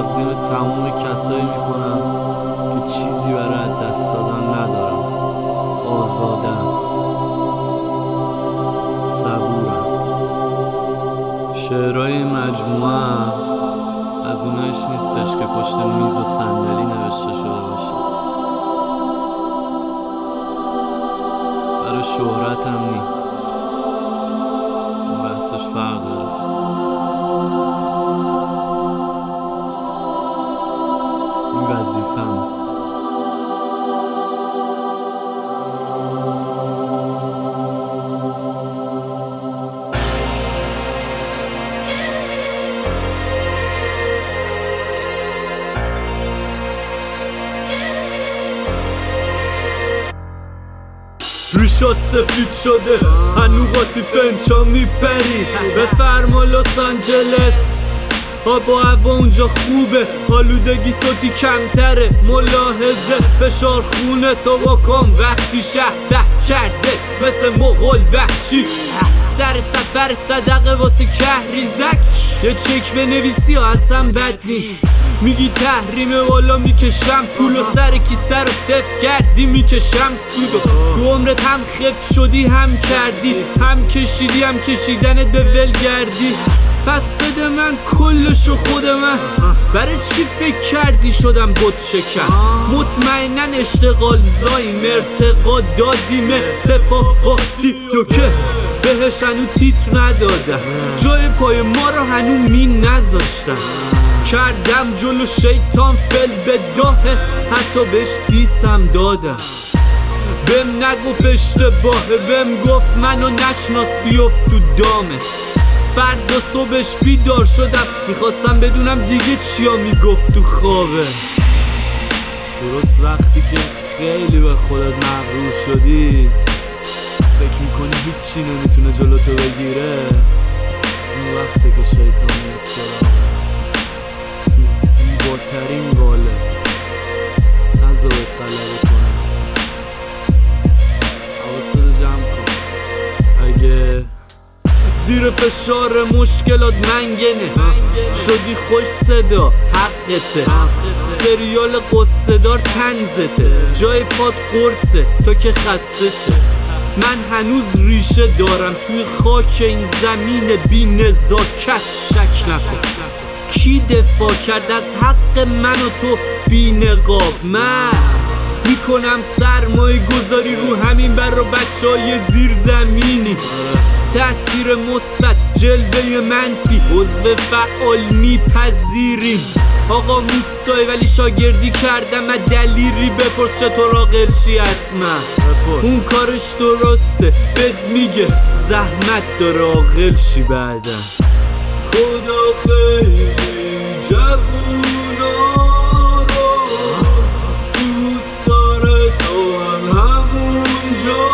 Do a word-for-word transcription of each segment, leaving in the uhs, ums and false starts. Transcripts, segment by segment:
تقدیم تمام کسایی میکنم که چیزی برای دست دادن ندارم. آزادم، صبورم. شعرهای مجموعه از اونایش نیستش که پشت میز و صندلی نوشته شده باشه. برای شهرت هم نی، بحثش فرق داره. این وظیفه‌م. ریشات سفید شده هنو قاطی فنچا میپری. بفرما لس آنجلس آب و هوا اونجا خوبه، آلودگی صوتی کمتره، ملاحظه فشار خونه تو بکن وقتی شهر ده کرده مثل مغول وحشی. سر سفر صدقه واسه کهریزک یه چک بنویسی ها اصلا بد نی. میگی تحریمه والا میکشم پول و سر کیسه رو صفر کردی میکشم سودو. تو عمرت هم خف شدی هم کردی، هم کشیدی هم کشیدنت به ول گردی. پس بده من کلشو خود من، برای چی فکر کردی شدم بت شکن؟ مطمئنن اشتغال زاییم، ارتقا دادیم اتفاقاتی رو که بهش هنو تیتر ندادن، جای پای ما رو هنو می نذاشتن. کردم جلو شیطان فل به داهه، حتی بهش دیسم دادم. بهم نگفت اشتباهه، بهم گفت منو نشناس بیفت تو دامت. فردا صبحش بیدار شدم میخواستم بدونم دیگه چیا میگفت تو خوابه. درست وقتی که خیلی به خودت مغرور شدی، فکر میکنی هیچی نمیتونه جلوتو بگیره، اون وقته که شیطان میاد سراغ تو زیباترین قالب نذارت غلبه کنه. حواست جمع کن. اگه زیر فشار مشکلات منگنه شدی خوش صدا حقته، سریال قصه دار تنزته، جای پاد قرصه تا که خسته شه. من هنوز ریشه دارم توی خاک این زمین بی نزاکت. شک نکن کی دفاع کرد از حق من و تو بی نقاب؟ من میکنم سرمایه گذاری رو همین برا بچه های زیر زمینی. تأثیر مثبت جلوه منفی عضو فعال میپذیریم. آقا موستای ولی شاگردی کردم من دلیری بپرس چطور عاقل شی حتما. اون کارش درسته بد میگه زحمت داره عاقل شی بعدا. خدا خیلی جوونا رو دوست داره تو هم همونجا.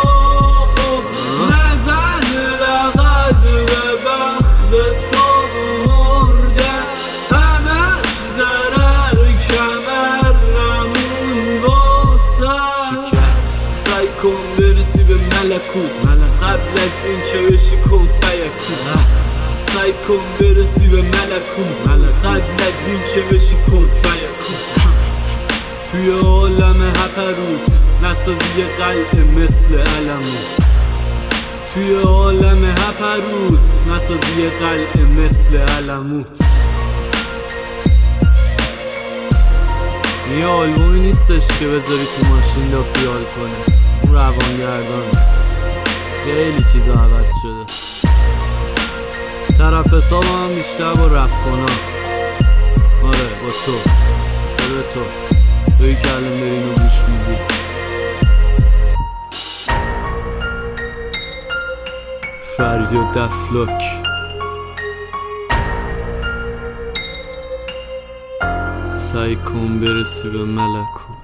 ساز مردت همش ضرر کمر نمون واسه شکست. سعی کن برسی به ملکوت قبل از این که بشی کن فیکون. سعی کن برسی به ملکوت قبل از این که بشی کن فیکون. توی عالم هپروت نسازی یه قلعه مثل علموت. توی عالم هپروت نسازی یه قلعه مثل علموت. یه آلبومی نیستش که بذاری تو ماشین دا خیال کنه. اون روانگردان خیلی چیزا عوض شده. طرف حساب هم بیشتر با رپ کناست. آره با تو خود تو توی که الان داری اینو گوش میدی. فریاد دفلک سعی کن برسی به ملکوت.